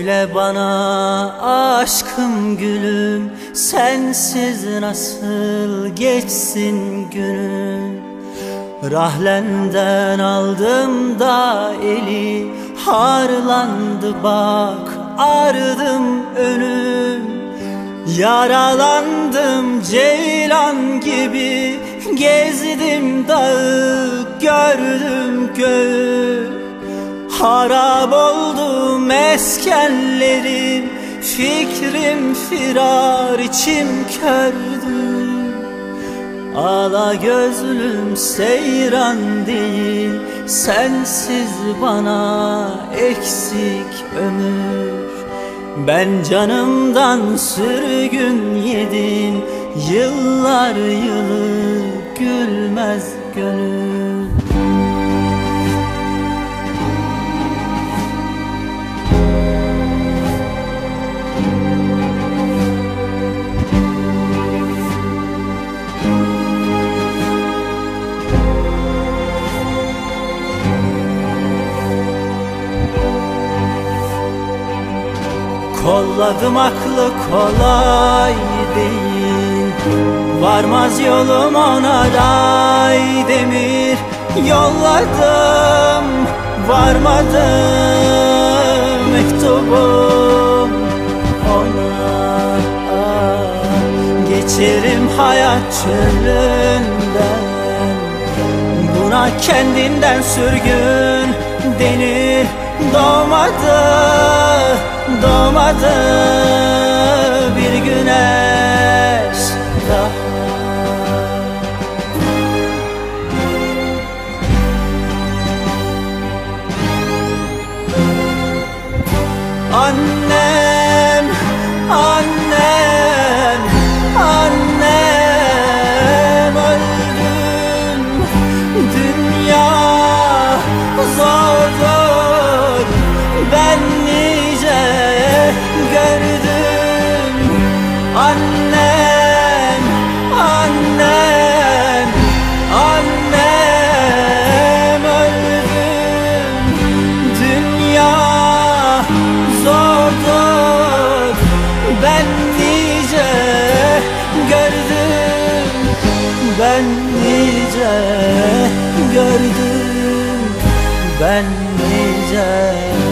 Söyle bana aşkım gülüm, sensiz nasıl geçsin günüm? Rahlenden aldım da eli, harlandı bak ardım önüm. Yaralandım ceylan gibi, gezdim dağı, gördüm göğü. Harap oldu meskenlerim, fikrim firar, içim kördü. Ala gözlüm seyran değil, sensiz bana eksik ömür. Ben canımdan sürgün yedim, yıllar yılı gülmez gönül. Kolladım aklı kolay değil, varmaz yolum ona ray demir. Yolladım varmadı mektubum ona. Geçerim hayat çölünden, buna kendinden sürgün denir. Doğmadı bir güneş daha. Annem, annem, annem öldüm. Dünya zordur, ben nice gördüm. Annem, annem, annem öldüm. Dünya zordur, ben nice gördüm. Ben nice gördüm, ben nice